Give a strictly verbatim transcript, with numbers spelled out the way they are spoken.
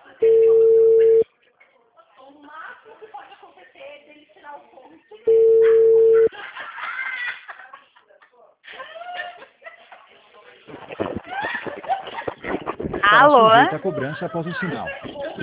O máximo que pode acontecer é dele tirar o ponto. Estará Alô? sujeito à cobrança após o sinal.